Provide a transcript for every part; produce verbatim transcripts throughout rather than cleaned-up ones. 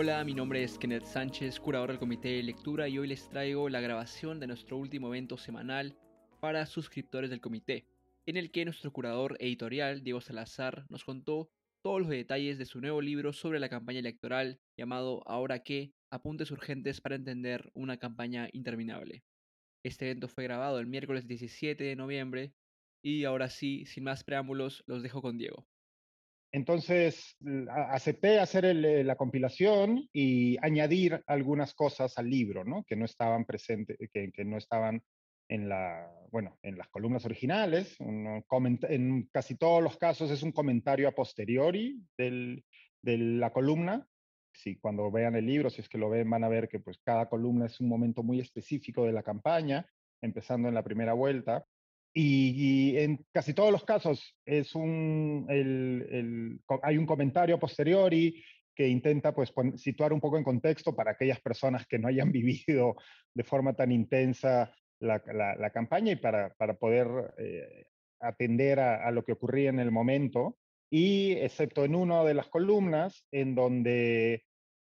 Hola, mi nombre es Kenneth Sánchez, curador del Comité de Lectura, y hoy les traigo la grabación de nuestro último evento semanal para suscriptores del comité, en el que nuestro curador editorial, Diego Salazar, nos contó todos los detalles de su nuevo libro sobre la campaña electoral llamado Ahora qué, apuntes urgentes para entender una campaña interminable. Este evento fue grabado el miércoles diecisiete de noviembre y ahora sí, sin más preámbulos, los dejo con Diego. Entonces, a- acepté hacer el, eh, la compilación y añadir algunas cosas al libro, ¿no? Que no estaban presentes, que, que no estaban en la, bueno, en las columnas originales. Un coment- en casi todos los casos es un comentario a posteriori del, de la columna. Si cuando vean el libro, si es que lo ven, van a ver que pues cada columna es un momento muy específico de la campaña, empezando en la primera vuelta. Y, y en casi todos los casos es un, el, el, hay un comentario a posteriori que intenta pues, pon, situar un poco en contexto para aquellas personas que no hayan vivido de forma tan intensa la, la, la campaña y para, para poder eh, atender a, a lo que ocurría en el momento. Y excepto en una de las columnas, en donde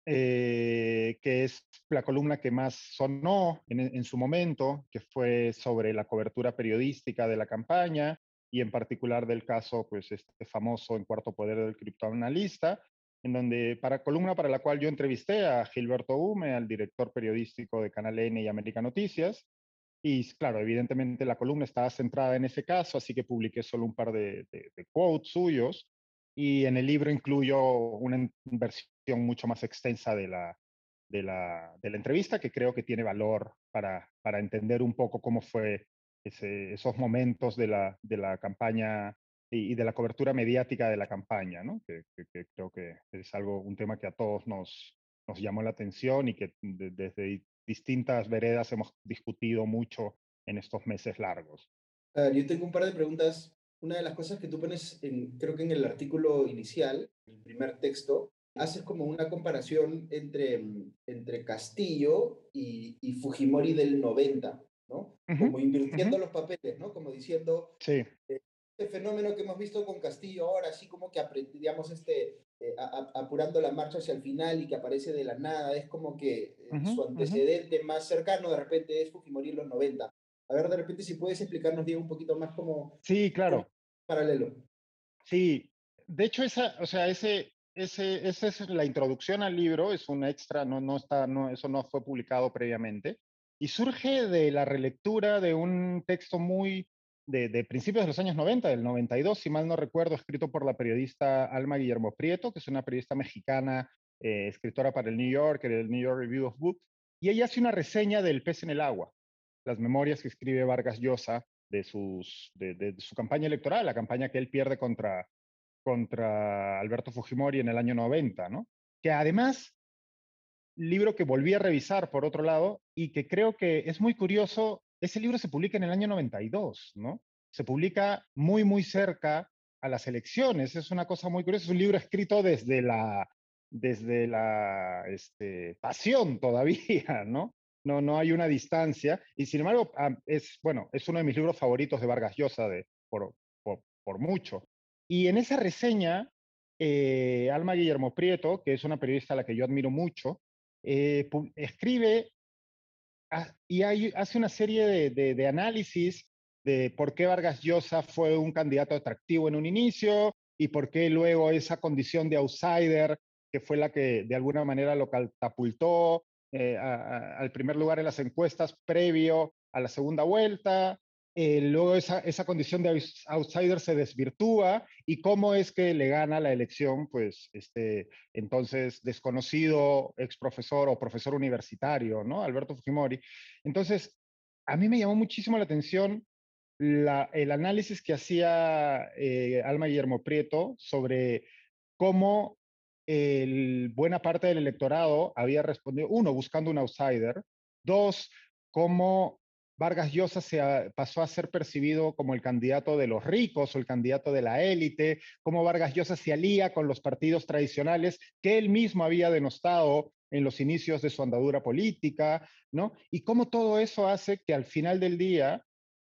eh, que es la columna que más sonó en, en, su momento, que fue sobre la cobertura periodística de la campaña y en particular del caso, pues, este famoso En Cuarto Poder del criptoanalista, en donde, para columna para la cual yo entrevisté a Gilberto Hume, al director periodístico de Canal N y América Noticias, y claro, evidentemente la columna estaba centrada en ese caso, así que publiqué solo un par de, de, de quotes suyos, y en el libro incluyo una versión mucho más extensa de la, de la, de la entrevista, que creo que tiene valor para, para entender un poco cómo fue ese, esos momentos de la, de la campaña y, y, de la cobertura mediática de la campaña, ¿no? Que, que, que, creo que es algo, un tema que a todos nos, nos llamó la atención y que de, desde distintas veredas hemos discutido mucho en estos meses largos. A ver, yo tengo un par de preguntas. Una de las cosas que tú pones, en, creo que en el artículo inicial, el primer texto, haces como una comparación entre, entre Castillo y, y Fujimori del noventa, ¿no? Uh -huh, Como invirtiendo uh -huh. los papeles, ¿no? Como diciendo, sí. eh, este fenómeno que hemos visto con Castillo ahora, así como que, digamos, este, eh, a, a, apurando la marcha hacia el final y que aparece de la nada, es como que eh, Uh -huh, su uh -huh. antecedente más cercano de repente es Fujimori en los noventa. A ver, de repente, si puedes explicarnos, Diego, un poquito más como, Sí, como claro. paralelo. Sí, de hecho, esa, o sea, ese, ese, esa es la introducción al libro, es un extra, no, no está, no, eso no fue publicado previamente, y surge de la relectura de un texto muy de, de principios de los años noventa, del noventa y dos, si mal no recuerdo, escrito por la periodista Alma Guillermo Prieto, que es una periodista mexicana, eh, escritora para el New Yorker, el New York Review of Books, y ella hace una reseña del Pez en el agua, las memorias que escribe Vargas Llosa de, sus, de, de, de su campaña electoral, la campaña que él pierde contra, contra Alberto Fujimori en el año noventa, ¿no? Que además, libro que volví a revisar por otro lado y que creo que es muy curioso, ese libro se publica en el año noventa y dos, ¿no? Se publica muy, muy cerca a las elecciones, es una cosa muy curiosa, es un libro escrito desde la, desde la este, pasión todavía, ¿no? No, no hay una distancia, y sin embargo, es, bueno, es uno de mis libros favoritos de Vargas Llosa, de, por, por, por mucho. Y en esa reseña, eh, Alma Guillermo Prieto, que es una periodista a la que yo admiro mucho, eh, escribe a, y hay, hace una serie de, de, de análisis de por qué Vargas Llosa fue un candidato atractivo en un inicio y por qué luego esa condición de outsider, que fue la que de alguna manera lo catapultó eh, a, a, al primer lugar en las encuestas previo a la segunda vuelta. Eh, luego esa, esa condición de outsider se desvirtúa y cómo es que le gana la elección, pues, este, entonces desconocido ex profesor o profesor universitario, ¿no? Alberto Fujimori. Entonces, a mí me llamó muchísimo la atención la, el análisis que hacía eh, Alma Guillermo Prieto sobre cómo el, buena parte del electorado había respondido, uno, buscando un outsider, dos, cómo Vargas Llosa se a, pasó a ser percibido como el candidato de los ricos o el candidato de la élite, cómo Vargas Llosa se alía con los partidos tradicionales que él mismo había denostado en los inicios de su andadura política, ¿no? Y cómo todo eso hace que al final del día,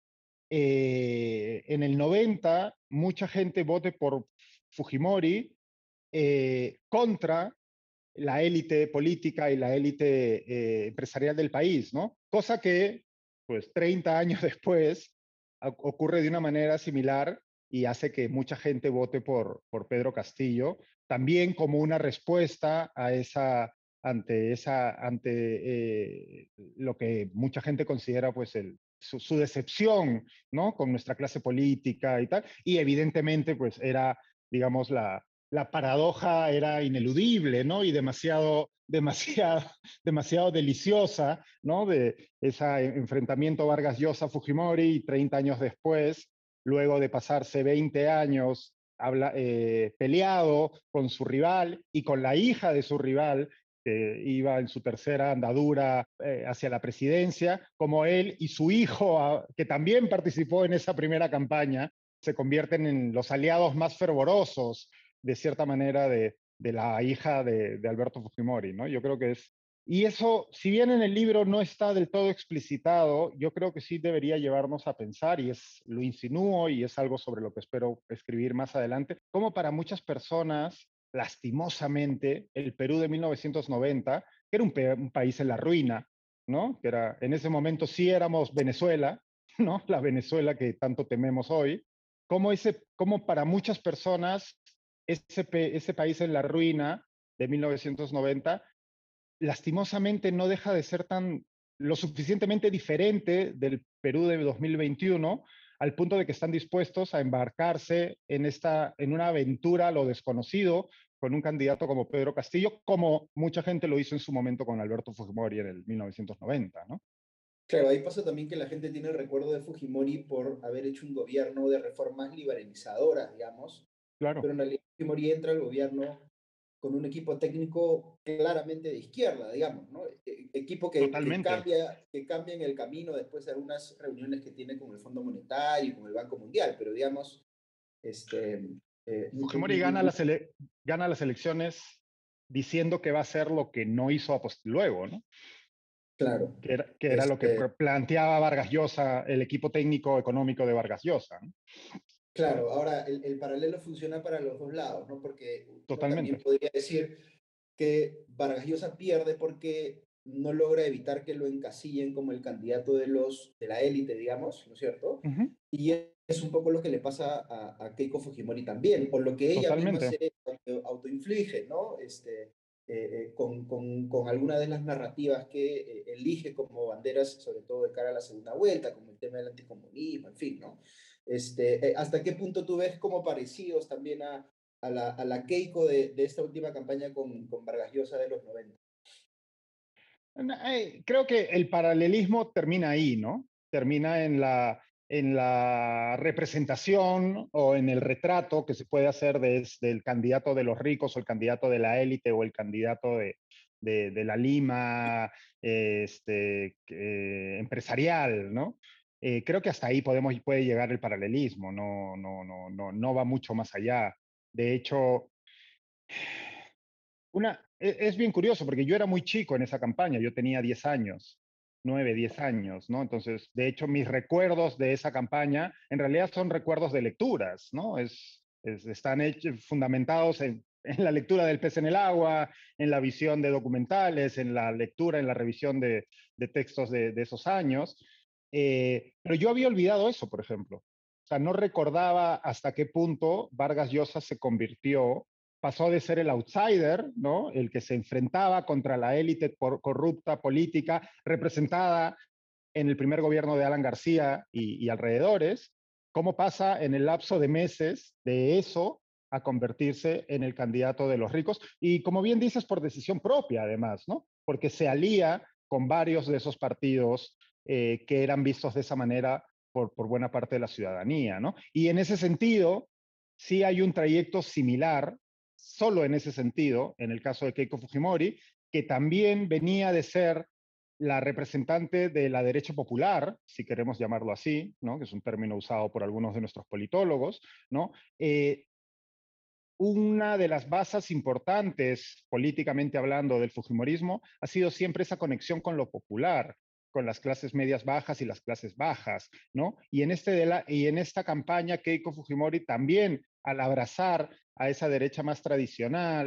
eh, en el noventa, mucha gente vote por Fujimori eh, contra la élite política y la élite eh, empresarial del país, ¿no? Cosa que, pues, treinta años después ocurre de una manera similar y hace que mucha gente vote por, por Pedro Castillo, también como una respuesta a esa, ante, esa, ante eh, lo que mucha gente considera pues el, su, su, decepción, ¿no? Con nuestra clase política y tal, y evidentemente pues era, digamos, la, la paradoja era ineludible, ¿no? Y demasiado, demasiado, demasiado deliciosa, ¿no? De ese enfrentamiento Vargas Llosa-Fujimori y treinta años después, luego de pasarse veinte años habla, eh, peleado con su rival y con la hija de su rival, que iba en su tercera andadura eh, hacia la presidencia, como él y su hijo, que también participó en esa primera campaña, se convierten en los aliados más fervorosos, de cierta manera, de, de la hija de, de Alberto Fujimori, ¿no? Yo creo que es... Y eso, si bien en el libro no está del todo explicitado, yo creo que sí debería llevarnos a pensar, y es, lo insinúo, y es algo sobre lo que espero escribir más adelante, como para muchas personas, lastimosamente, el Perú de mil novecientos noventa, que era un, un país en la ruina, ¿no? Que era, en ese momento sí éramos Venezuela, ¿no? La Venezuela que tanto tememos hoy, como, ese, como para muchas personas ese, ese país en la ruina de mil novecientos noventa, lastimosamente no deja de ser tan lo suficientemente diferente del Perú de dos mil veintiuno, al punto de que están dispuestos a embarcarse en, esta, en una aventura a lo desconocido con un candidato como Pedro Castillo, como mucha gente lo hizo en su momento con Alberto Fujimori en el mil novecientos noventa, ¿no? Claro, ahí pasa también que la gente tiene el recuerdo de Fujimori por haber hecho un gobierno de reformas liberalizadoras, digamos, Claro. pero en realidad Fujimori entra al gobierno con un equipo técnico claramente de izquierda, digamos, ¿no? E equipo que, que, Totalmente. cambia, que cambia en el camino después de algunas reuniones que tiene con el Fondo Monetario y con el Banco Mundial, pero digamos, este... Eh, Fujimori gana las, ele gana las elecciones diciendo que va a hacer lo que no hizo luego, ¿no? Claro. Que era, que era lo que Este, planteaba Vargas Llosa, el equipo técnico económico de Vargas Llosa, ¿no? Claro, ahora el, el paralelo funciona para los dos lados, ¿no? Porque uno también Totalmente. podría decir que Vargas Llosa pierde porque no logra evitar que lo encasillen como el candidato de los de la élite, digamos, ¿no es cierto? Uh -huh. Y es un poco lo que le pasa a, a Keiko Fujimori también, o lo que ella misma Totalmente. se autoinflige, ¿no? Este, eh, eh, con, con, con alguna de las narrativas que eh, elige como banderas, sobre todo de cara a la segunda vuelta, como el tema del anticomunismo, en fin, ¿no? Este, eh, ¿Hasta qué punto tú ves como parecidos también a, a, la, a la Keiko de, de esta última campaña con, con Vargas Llosa de los noventa? Creo que el paralelismo termina ahí, ¿no? Termina en la, en la representación o en el retrato que se puede hacer de, del candidato de los ricos o el candidato de la élite o el candidato de, de, de la Lima este, eh, empresarial, ¿no? Eh, creo que hasta ahí podemos, puede llegar el paralelismo, no, no, no, no, no va mucho más allá. De hecho, una, es bien curioso porque yo era muy chico en esa campaña, yo tenía diez años, nueve, diez años, ¿no? Entonces, de hecho, mis recuerdos de esa campaña en realidad son recuerdos de lecturas, ¿no? Es, es, están hechos, fundamentados en, en la lectura del pez en el agua, en la visión de documentales, en la lectura, en la revisión de, de textos de, de, esos años. Eh, pero yo había olvidado eso, por ejemplo. O sea, no recordaba hasta qué punto Vargas Llosa se convirtió, pasó de ser el outsider, ¿no? El que se enfrentaba contra la élite corrupta política representada en el primer gobierno de Alan García y, y alrededores, cómo pasa en el lapso de meses de eso a convertirse en el candidato de los ricos y, como bien dices, por decisión propia además, ¿no? Porque se alía con varios de esos partidos eh, que eran vistos de esa manera por, por buena parte de la ciudadanía, ¿no? Y en ese sentido, sí hay un trayecto similar, solo en ese sentido, en el caso de Keiko Fujimori, que también venía de ser la representante de la derecha popular, si queremos llamarlo así, ¿no? Que es un término usado por algunos de nuestros politólogos, ¿no? Eh, una de las bases importantes, políticamente hablando, del fujimorismo ha sido siempre esa conexión con lo popular, con las clases medias bajas y las clases bajas, ¿no? Y en, este de la, y en esta campaña, Keiko Fujimori también, al abrazar a esa derecha más tradicional,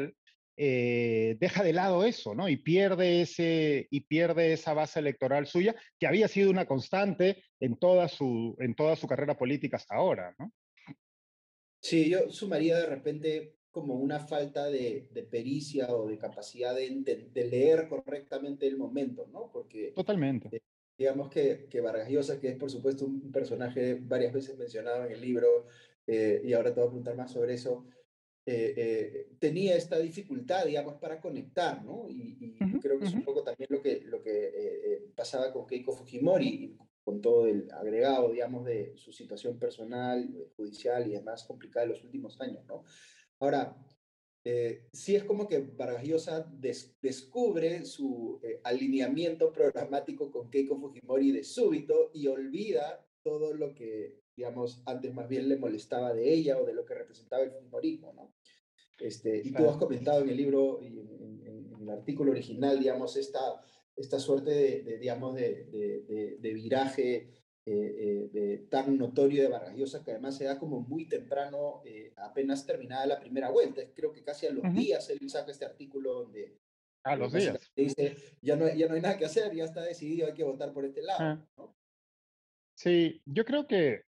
eh, deja de lado eso, ¿no? Y pierde, ese, y pierde esa base electoral suya, que había sido una constante en toda su, en toda su carrera política hasta ahora, ¿no? Sí, yo sumaría de repente como una falta de, de pericia o de capacidad de, enten- de leer correctamente el momento, ¿no? Porque Totalmente. eh, digamos que, que Vargas Llosa, que es por supuesto un personaje varias veces mencionado en el libro, eh, y ahora te voy a preguntar más sobre eso, eh, eh, tenía esta dificultad, digamos, para conectar, ¿no? Y, y- y Ujú, creo que es ujú. un poco también lo que, lo que eh, eh, pasaba con Keiko Fujimori, y con todo el agregado, digamos, de su situación personal, eh, judicial y demás complicada de los últimos años, ¿no? Ahora, eh, sí es como que Vargas Llosa des- descubre su eh, alineamiento programático con Keiko Fujimori de súbito y olvida todo lo que, digamos, antes más bien le molestaba de ella o de lo que representaba el Fujimorismo, ¿no? Este, y tú has Exacto. comentado en el libro y en, en- en el artículo original, digamos, esta, esta suerte de, de, digamos, de, de, de, de viraje eh, eh, de, tan notorio de Vargas Llosa, que además se da como muy temprano, eh, apenas terminada la primera vuelta. Creo que casi a los Ujú. días él saca este artículo donde A eh, los básicamente días. dice, ya no, ya no hay nada que hacer, ya está decidido, hay que votar por este lado, Ah, ¿no? sí, yo creo que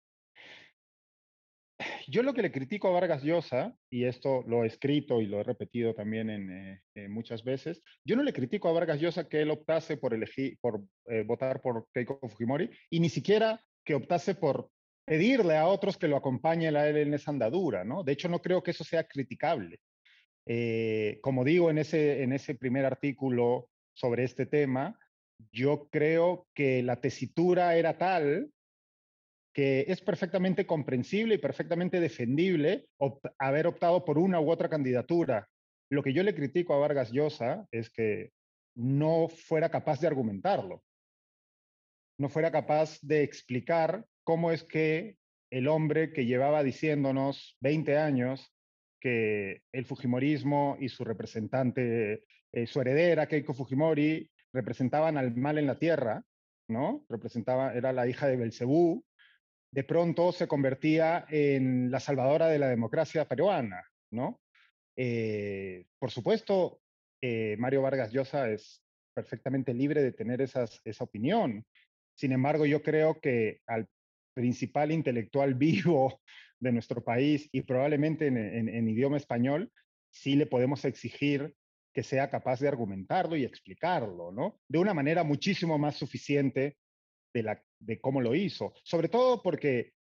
yo lo que le critico a Vargas Llosa, y esto lo he escrito y lo he repetido también en, eh, eh, muchas veces, yo no le critico a Vargas Llosa que él optase por elegir, por eh, votar por Keiko Fujimori, y ni siquiera que optase por pedirle a otros que lo acompañen a él en esa andadura, ¿no? De hecho, no creo que eso sea criticable. Eh, como digo en ese, en ese primer artículo sobre este tema, yo creo que la tesitura era tal que es perfectamente comprensible y perfectamente defendible opt haber optado por una u otra candidatura. Lo que yo le critico a Vargas Llosa es que no fuera capaz de argumentarlo, no fuera capaz de explicar cómo es que el hombre que llevaba diciéndonos veinte años que el Fujimorismo y su representante, eh, su heredera, Keiko Fujimori, representaban al mal en la tierra, ¿no? Representaba, era la hija de Belcebú, de pronto se convertía en la salvadora de la democracia peruana, ¿no? Eh, por supuesto, eh, Mario Vargas Llosa es perfectamente libre de tener esas, esa opinión. Sin embargo, yo creo que al principal intelectual vivo de nuestro país y probablemente en, en, en idioma español, sí le podemos exigir que sea capaz de argumentarlo y explicarlo, ¿no? De una manera muchísimo más suficiente de, la, de cómo lo hizo. Sobre todo porque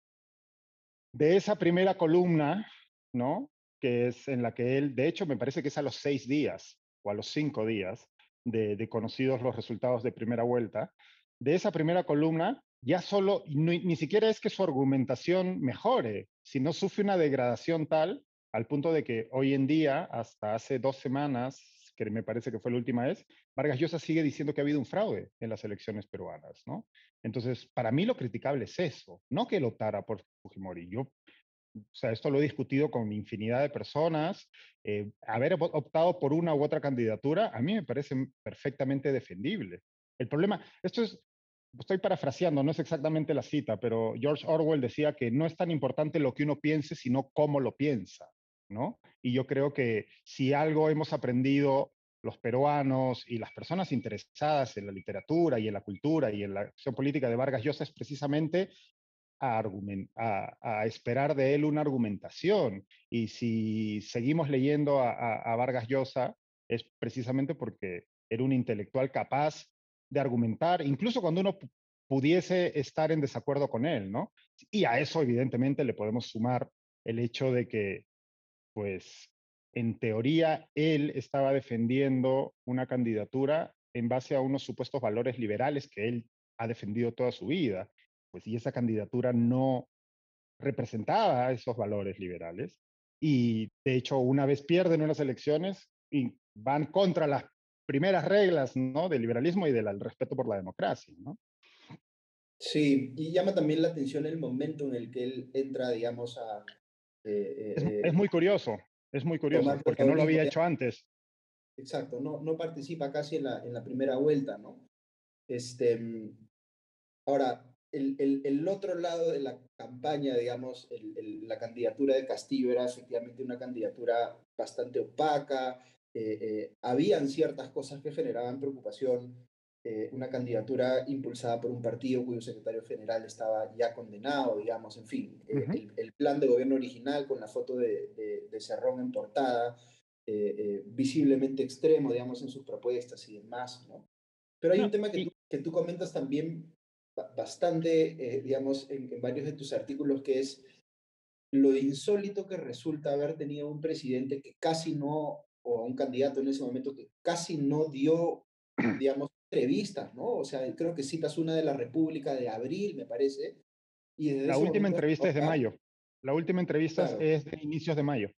de esa primera columna, ¿no? Que es en la que él, de hecho, me parece que es a los seis días o a los cinco días de, de conocidos los resultados de primera vuelta, de esa primera columna, ya solo, ni, ni siquiera es que su argumentación mejore, sino sufre una degradación tal al punto de que hoy en día, hasta hace dos semanas, que me parece que fue la última vez, Vargas Llosa sigue diciendo que ha habido un fraude en las elecciones peruanas, ¿no? Entonces, para mí lo criticable es eso, no que él optara por Fujimori. Yo, o sea, esto lo he discutido con infinidad de personas. Eh, haber optado por una u otra candidatura, a mí me parece perfectamente defendible. El problema, esto es, estoy parafraseando, no es exactamente la cita, pero George Orwell decía que no es tan importante lo que uno piense, sino cómo lo piensa, ¿no? Y yo creo que si algo hemos aprendido los peruanos y las personas interesadas en la literatura y en la cultura y en la acción política de Vargas Llosa es precisamente a, argument, a, a, esperar de él una argumentación. Y si seguimos leyendo a, a, a Vargas Llosa, es precisamente porque era un intelectual capaz de argumentar, incluso cuando uno pudiese estar en desacuerdo con él, ¿no? Y a eso, evidentemente, le podemos sumar el hecho de que, pues, en teoría, él estaba defendiendo una candidatura en base a unos supuestos valores liberales que él ha defendido toda su vida. Pues, y esa candidatura no representaba esos valores liberales. Y, de hecho, una vez pierden unas elecciones y van contra las primeras reglas, ¿no? Del liberalismo y del respeto por la democracia, ¿no? Sí, y llama también la atención el momento en el que él entra, digamos, a eh, Es, eh, es eh, muy curioso, es muy curioso, tomar porque no lo protagonismo. había Ya- hecho antes. exacto, no, no participa casi en la, en la primera vuelta, ¿no? Este, mm, ahora, el, el, el otro lado de la campaña, digamos, el, el- la candidatura de Castillo era efectivamente una candidatura bastante opaca, eh, eh, habían ciertas cosas que generaban preocupación. Eh, una candidatura impulsada por un partido cuyo secretario general estaba ya condenado, digamos, en fin, eh, Ujú. el, el, plan de gobierno original con la foto de, de, de Cerrón en portada, eh, eh, visiblemente extremo, digamos, en sus propuestas y demás, ¿no? Pero hay No, un tema que y tú, que tú comentas también bastante, eh, digamos, en, en varios de tus artículos, que es lo insólito que resulta haber tenido un presidente que casi no, o un candidato en ese momento que casi no dio, digamos, entrevistas, ¿no? O sea, creo que citas una de la República de abril, me parece, y desde la ese última momento entrevista es de hasta ahora, mayo. La última entrevista claro, es de inicios de mayo.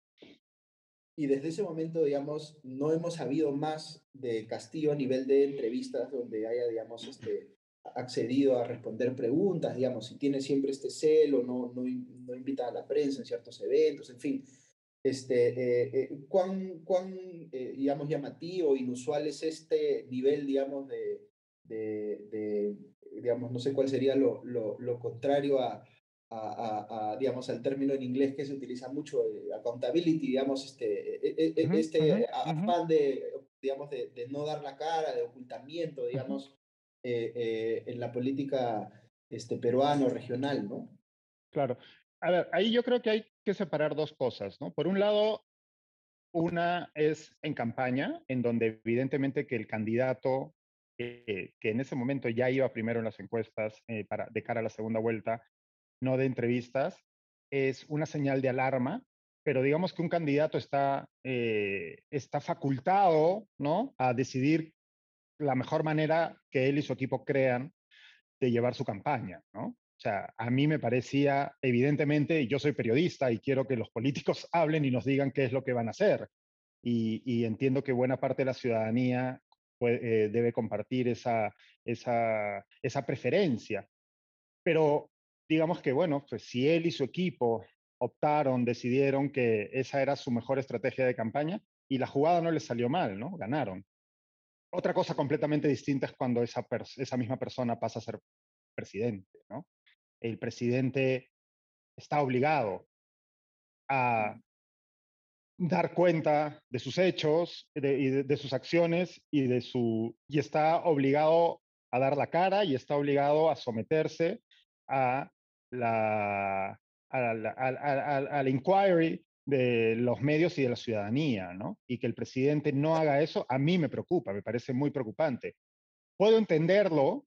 y desde ese momento, digamos, no hemos sabido más de Castillo a nivel de entrevistas donde haya, digamos, este, accedido a responder preguntas, digamos, si tiene siempre este celo, no, no, no invita a la prensa en ciertos eventos, en fin. Este, eh, eh, ¿cuán, cuán eh, digamos, llamativo, inusual es este nivel, digamos, de, de, de digamos, no sé cuál sería lo, lo, lo contrario a, a, a, a, digamos, al término en inglés que se utiliza mucho, eh, accountability, digamos, este, eh, eh, Ujú, ujú, este ujú, afán de, digamos, de, de, no dar la cara, de ocultamiento, ujú. digamos, eh, eh, en la política este, peruano, regional, ¿no? Claro. A ver, ahí yo creo que hay que separar dos cosas, ¿no? Por un lado, una es en campaña, en donde evidentemente que el candidato eh, que en ese momento ya iba primero en las encuestas eh, para, de cara a la segunda vuelta, no de entrevistas, es una señal de alarma, pero digamos que un candidato está, eh, está facultado, ¿no?, a decidir la mejor manera que él y su equipo crean de llevar su campaña, ¿no? O sea, a mí me parecía, evidentemente, yo soy periodista y quiero que los políticos hablen y nos digan qué es lo que van a hacer. Y, y entiendo que buena parte de la ciudadanía puede, eh, debe compartir esa, esa, esa preferencia. Pero digamos que, bueno, pues si él y su equipo optaron, decidieron que esa era su mejor estrategia de campaña y la jugada no les salió mal, ¿no? Ganaron. Otra cosa completamente distinta es cuando esa, esa misma persona pasa a ser presidente, ¿no? El presidente está obligado a dar cuenta de sus hechos, de, y de, de sus acciones y, de su, y está obligado a dar la cara y está obligado a someterse a la, a la, a, a, al inquiry de los medios y de la ciudadanía, ¿no? Y que el presidente no haga eso, a mí me preocupa, me parece muy preocupante. Puedo entenderlo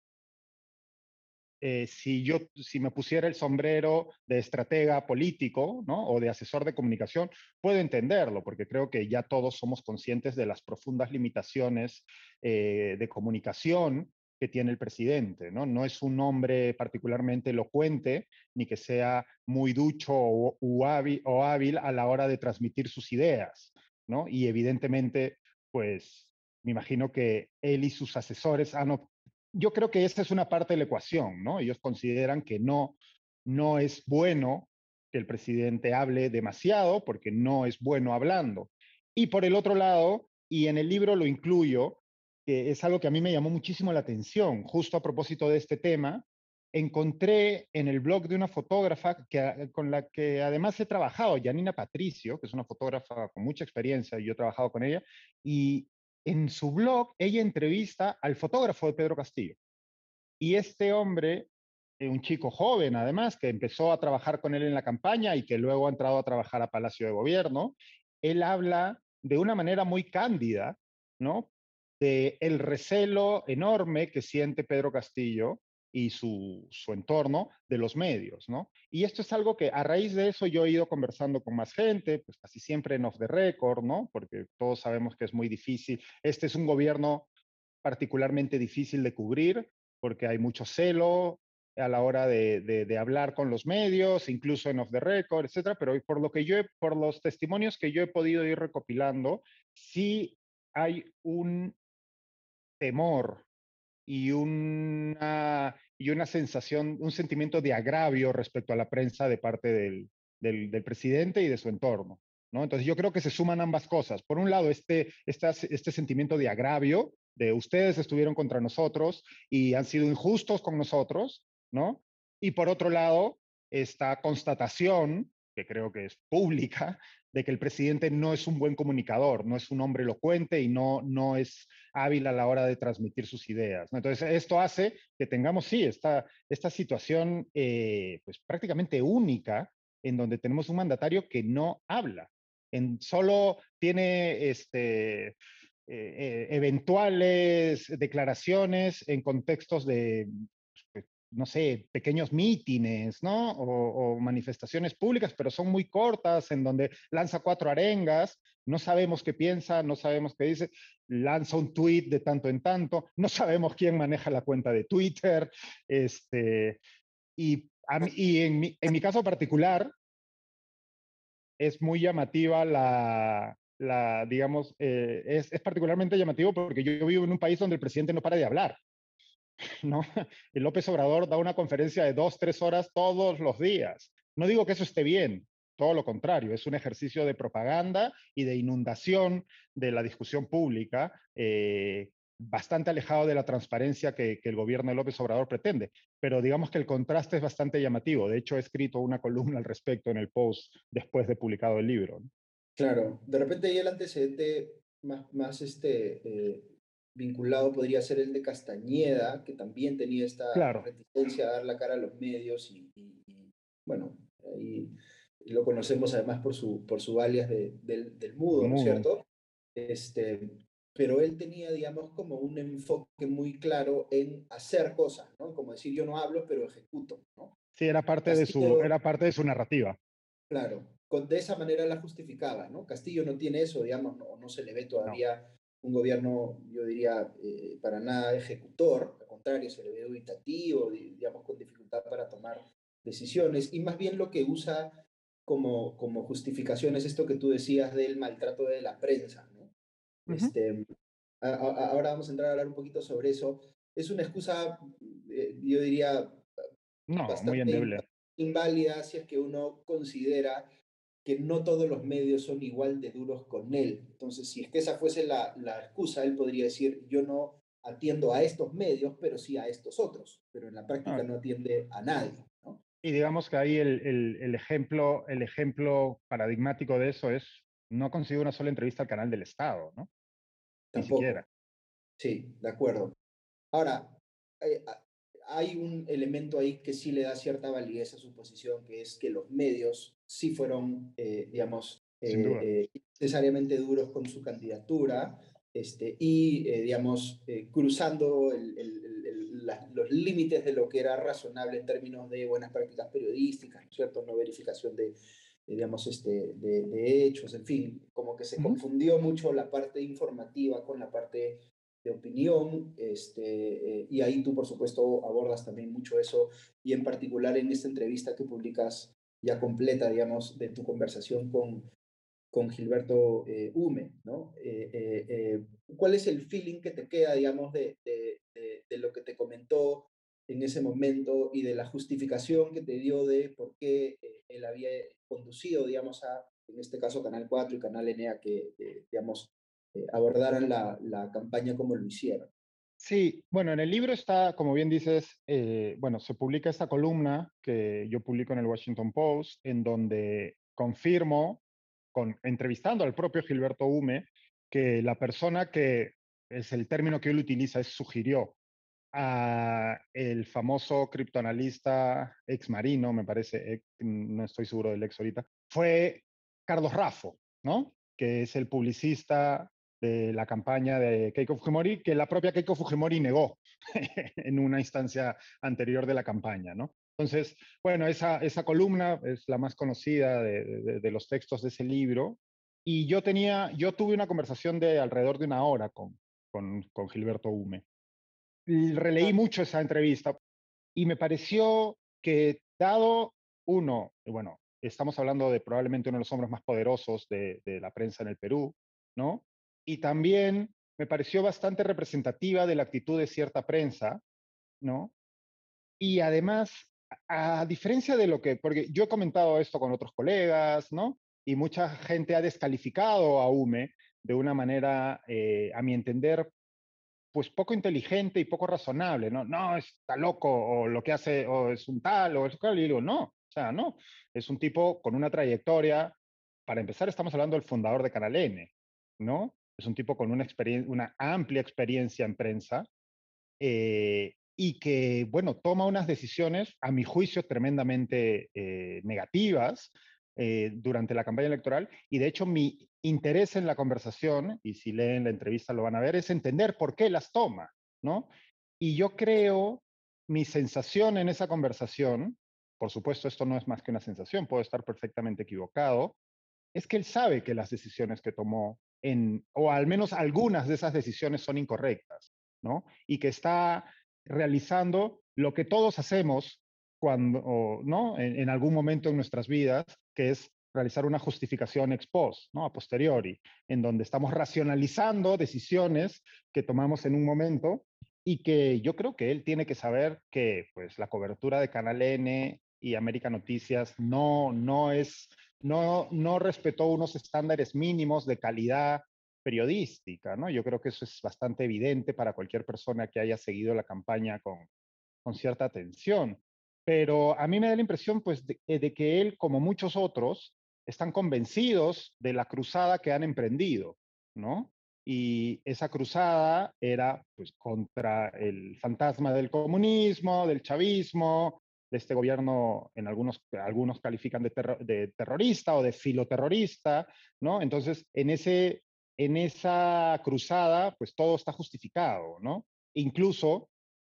eh, si yo, si me pusiera el sombrero de estratega político, ¿no?, o de asesor de comunicación, puedo entenderlo, porque creo que ya todos somos conscientes de las profundas limitaciones eh, de comunicación que tiene el presidente, ¿no? No es un hombre particularmente elocuente, ni que sea muy ducho o, o, hábil, o hábil a la hora de transmitir sus ideas, ¿no? Y evidentemente, pues, me imagino que él y sus asesores han yo creo que esa es una parte de la ecuación, ¿no? Ellos consideran que no, no es bueno que el presidente hable demasiado porque no es bueno hablando. Y por el otro lado, y en el libro lo incluyo, que es algo que a mí me llamó muchísimo la atención, justo a propósito de este tema, encontré en el blog de una fotógrafa que, con la que además he trabajado, Janina Patricio, que es una fotógrafa con mucha experiencia, y yo he trabajado con ella, y en su blog ella entrevista al fotógrafo de Pedro Castillo. Y este hombre, eh, un chico joven además, que empezó a trabajar con él en la campaña y que luego ha entrado a trabajar a Palacio de Gobierno, él habla de una manera muy cándida, ¿no?, de el recelo enorme que siente Pedro Castillo y su, su entorno de los medios, ¿no? Y esto es algo que a raíz de eso yo he ido conversando con más gente, pues casi siempre en off the record, ¿no? Porque todos sabemos que es muy difícil. Este es un gobierno particularmente difícil de cubrir porque hay mucho celo a la hora de, de, de hablar con los medios, incluso en off the record, etcétera. Pero por lo que yo, he, por los testimonios que yo he podido ir recopilando, sí hay un temor y una, y una sensación, un sentimiento de agravio respecto a la prensa de parte del, del, del presidente y de su entorno, ¿no? Entonces yo creo que se suman ambas cosas. Por un lado, este, este, este sentimiento de agravio, de ustedes estuvieron contra nosotros y han sido injustos con nosotros, ¿no? Y por otro lado, esta constatación que creo que es pública, de que el presidente no es un buen comunicador, no es un hombre elocuente y no, no es hábil a la hora de transmitir sus ideas, ¿no? Entonces, esto hace que tengamos, sí, esta, esta situación eh, pues prácticamente única en donde tenemos un mandatario que no habla, en solo tiene este, eh, eh, eventuales declaraciones en contextos de, pues, no sé, pequeños mítines, ¿no? O, o, manifestaciones públicas, pero son muy cortas, en donde lanza cuatro arengas, no sabemos qué piensa, no sabemos qué dice, lanza un tweet de tanto en tanto, no sabemos quién maneja la cuenta de Twitter, este, y, a mí, y en, mi, en mi caso particular, es muy llamativa la, la digamos, eh, es, es particularmente llamativo porque yo, yo vivo en un país donde el presidente no para de hablar. ¿No? El López Obrador da una conferencia de dos, tres horas todos los días. No digo que eso esté bien, todo lo contrario, es un ejercicio de propaganda y de inundación de la discusión pública, eh, bastante alejado de la transparencia que, que, el gobierno de López Obrador pretende. Pero digamos que el contraste es bastante llamativo. De hecho, he escrito una columna al respecto en el post después de publicado el libro. Claro, de repente ahí el antecedente más, más este, eh, vinculado podría ser el de Castañeda, que también tenía esta Claro. reticencia a dar la cara a los medios y, y, y bueno, ahí lo conocemos además por su, por su alias de, del, del mudo, ¿no es Mudo. cierto? Este, pero él tenía, digamos, como un enfoque muy claro en hacer cosas, ¿no? Como decir, yo no hablo, pero ejecuto, ¿no? Sí, era parte de su, Castillo, era parte de su narrativa. claro, con, de esa manera la justificaba, ¿no? Castillo no tiene eso, digamos, no, no se le ve No. todavía un gobierno, yo diría, eh, para nada ejecutor, al contrario, se le ve dubitativo, digamos, con dificultad para tomar decisiones, y más bien lo que usa como, como justificación es esto que tú decías del maltrato de la prensa, ¿no? Uh -huh. Este, a, a, ahora vamos a entrar a hablar un poquito sobre eso. Es una excusa, eh, yo diría, no, muy bastante endeble. inválida si es que uno considera que no todos los medios son igual de duros con él. Entonces, si es que esa fuese la, la excusa, él podría decir, yo no atiendo a estos medios, pero sí a estos otros, pero en la práctica No. no atiende a nadie, ¿no? Y digamos que ahí el, el, el, ejemplo, el ejemplo paradigmático de eso es, no consigo una sola entrevista al canal del Estado, ¿no? Ni siquiera. Tampoco. Sí, de acuerdo. Ahora, eh, hay un elemento ahí que sí le da cierta validez a su posición, que es que los medios sí fueron, eh, digamos, Sin eh, duda. eh, necesariamente duros con su candidatura este, y, eh, digamos, eh, cruzando el, el, el, la, los límites de lo que era razonable en términos de buenas prácticas periodísticas, ¿no es cierto? No verificación de, de digamos, este, de, de hechos, en fin, como que se Uh -huh. confundió mucho la parte informativa con la parte de opinión, este, eh, y ahí tú, por supuesto, abordas también mucho eso, y en particular en esta entrevista que publicas ya completa, digamos, de tu conversación con, con Gilberto eh, Hume, ¿no? Eh, eh, eh, ¿Cuál es el feeling que te queda, digamos, de, de, de, de lo que te comentó en ese momento y de la justificación que te dio de por qué eh, él había conducido, digamos, a, en este caso, Canal cuatro y Canal N A, que, eh, digamos, eh, abordaran la, la campaña como lo hicieron? Sí, bueno, en el libro está, como bien dices, eh, bueno, se publica esta columna que yo publico en el Washington Post, en donde confirmo, con, entrevistando al propio Gilberto Hume, que la persona que es el término que él utiliza, es sugirió a el famoso criptoanalista ex marino, me parece, ex, no estoy seguro del ex ahorita, fue Carlos Raffo, ¿no? Que es el publicista de la campaña de Keiko Fujimori, que la propia Keiko Fujimori negó en una instancia anterior de la campaña, ¿no? Entonces, bueno, esa, esa columna es la más conocida de, de, de los textos de ese libro, y yo tenía, yo tuve una conversación de alrededor de una hora con, con, con Gilberto Hume. Y releí mucho esa entrevista y me pareció que dado uno, bueno, estamos hablando de probablemente uno de los hombres más poderosos de, de la prensa en el Perú, ¿no? Y también me pareció bastante representativa de la actitud de cierta prensa, ¿no? Y además, a, a diferencia de lo que, porque yo he comentado esto con otros colegas, ¿no? Y mucha gente ha descalificado a Hume de una manera, eh, a mi entender, pues poco inteligente y poco razonable, ¿no? No, está loco, o lo que hace, o es un tal, o es tal, y digo, no, O sea, no, es un tipo con una trayectoria. Para empezar, estamos hablando del fundador de Canal N, ¿no? Es un tipo con una, una amplia experiencia en prensa, eh, y que, bueno, toma unas decisiones, a mi juicio, tremendamente eh, negativas eh, durante la campaña electoral. Y de hecho, mi interés en la conversación, y si leen la entrevista lo van a ver, es entender por qué las toma, ¿no? Y yo creo, mi sensación en esa conversación, por supuesto, esto no es más que una sensación, puedo estar perfectamente equivocado, es que él sabe que las decisiones que tomó, en, o al menos algunas de esas decisiones son incorrectas, ¿no? Y que está realizando lo que todos hacemos cuando, o, ¿no? En, en, algún momento en nuestras vidas, que es realizar una justificación ex post, ¿no? A posteriori, en donde estamos racionalizando decisiones que tomamos en un momento y que yo creo que él tiene que saber que pues, la cobertura de Canal N y América Noticias no, no es no, no respetó unos estándares mínimos de calidad periodística, ¿no? Yo creo que eso es bastante evidente para cualquier persona que haya seguido la campaña con, con cierta atención. Pero a mí me da la impresión, pues, de, de que él, como muchos otros, están convencidos de la cruzada que han emprendido, ¿no? Y esa cruzada era, pues, contra el fantasma del comunismo, del chavismo, de este gobierno, en algunos, algunos califican de, terro, de terrorista o de filoterrorista, ¿no? Entonces, en, ese, en esa cruzada, pues todo está justificado, ¿no? Incluso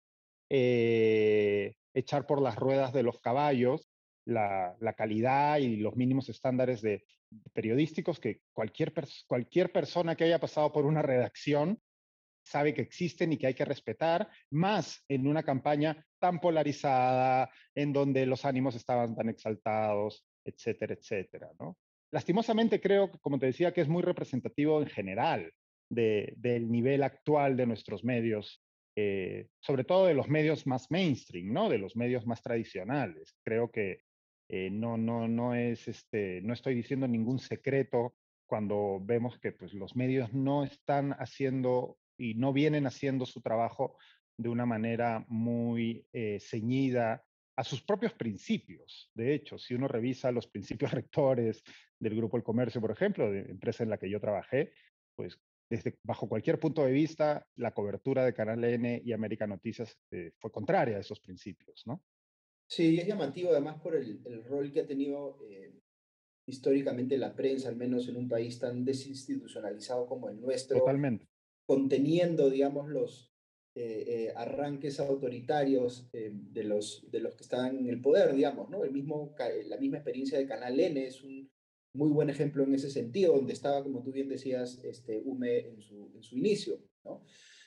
eh, echar por las ruedas de los caballos la, la calidad y los mínimos estándares de, periodísticos que cualquier, pers cualquier persona que haya pasado por una redacción sabe que existen y que hay que respetar, más en una campaña tan polarizada, en donde los ánimos estaban tan exaltados, etcétera, etcétera, ¿no? Lastimosamente creo, como te decía, que es muy representativo en general de, del nivel actual de nuestros medios, eh, sobre todo de los medios más mainstream, ¿no? De los medios más tradicionales. Creo que eh, no, no, no, es este, no estoy diciendo ningún secreto cuando vemos que pues, los medios no están haciendo y no vienen haciendo su trabajo de una manera muy eh, ceñida a sus propios principios. De hecho, si uno revisa los principios rectores del Grupo El Comercio, por ejemplo, de empresa en la que yo trabajé, pues desde bajo cualquier punto de vista, la cobertura de Canal N y América Noticias eh, fue contraria a esos principios, ¿no? Sí, es llamativo además por el, el rol que ha tenido eh, históricamente la prensa, al menos en un país tan desinstitucionalizado como el nuestro, Totalmente. conteniendo, digamos, los eh, eh, arranques autoritarios eh, de, los, de los que estaban en el poder, digamos, ¿no? El mismo, la misma experiencia de Canal N es un muy buen ejemplo en ese sentido, donde estaba, como tú bien decías, este, U M E en su, en su inicio, ¿no?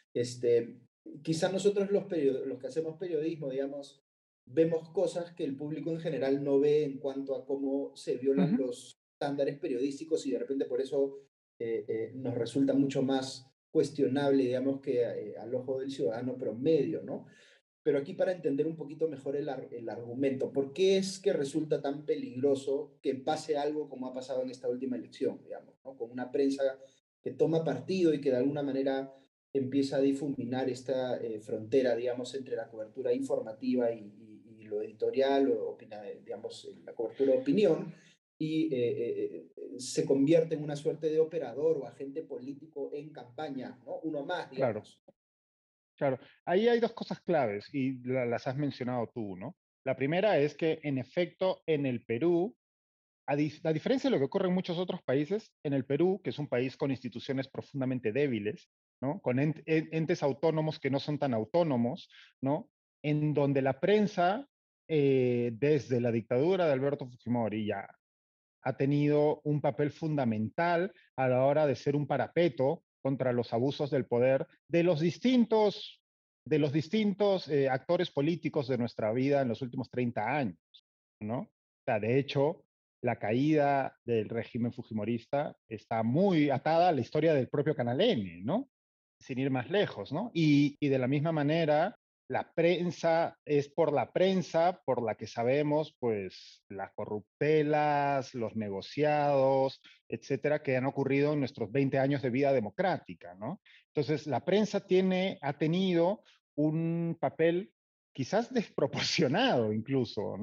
Este, quizás nosotros los, los que hacemos periodismo, digamos, vemos cosas que el público en general no ve en cuanto a cómo se violan Uh-huh. los estándares periodísticos y de repente por eso eh, eh, nos resulta mucho más cuestionable, digamos, que eh, al ojo del ciudadano promedio, ¿no? Pero aquí para entender un poquito mejor el, ar el argumento, ¿por qué es que resulta tan peligroso que pase algo como ha pasado en esta última elección, digamos, ¿no? Con una prensa que toma partido y que de alguna manera empieza a difuminar esta eh, frontera, digamos, entre la cobertura informativa y, y, y lo editorial, o opina, digamos, la cobertura de opinión, y eh, eh, se convierte en una suerte de operador o agente político en campaña, ¿no? Uno más, Claro. digamos. Claro, ahí hay dos cosas claves y la, las has mencionado tú, ¿no? La primera es que, en efecto, en el Perú, a, di a, diferencia de lo que ocurre en muchos otros países, en el Perú, que es un país con instituciones profundamente débiles, ¿no? Con ent entes autónomos que no son tan autónomos, ¿no? En donde la prensa, eh, desde la dictadura de Alberto Fujimori, ya ha tenido un papel fundamental a la hora de ser un parapeto contra los abusos del poder de los distintos, de los distintos eh, actores políticos de nuestra vida en los últimos treinta años, ¿no? O sea, de hecho, la caída del régimen fujimorista está muy atada a la historia del propio Canal N, ¿no? Sin ir más lejos, ¿no? Y, y de la misma manera, la prensa, es por la prensa por la que sabemos, pues, las corruptelas, los negociados, etcétera, que han ocurrido en nuestros veinte años de vida democrática, ¿no? Entonces, la prensa tiene, ha tenido un papel quizás desproporcionado incluso, ¿no?